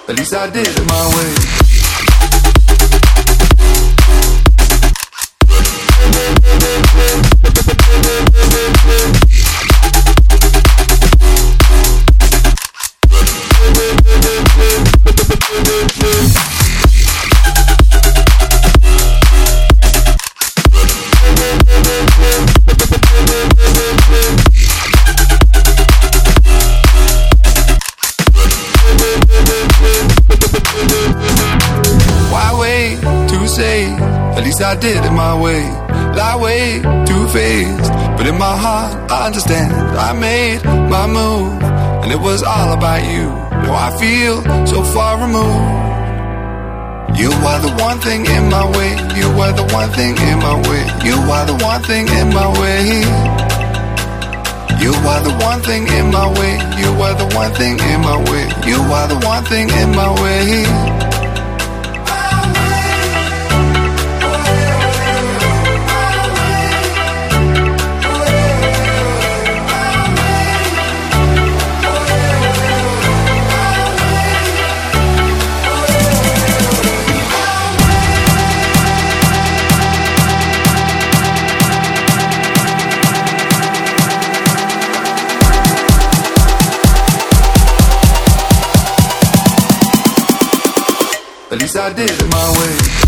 At least I did it my way. At least I did it my way. Lie way too faced, but in my heart I understand. I made my move, and it was all about you. Now I feel so far removed. You are the one thing in my way. You are the one thing in my way. You are the one thing in my way. You are the one thing in my way. You are the one thing in my way. You are the one thing in my way. At least I did it my way.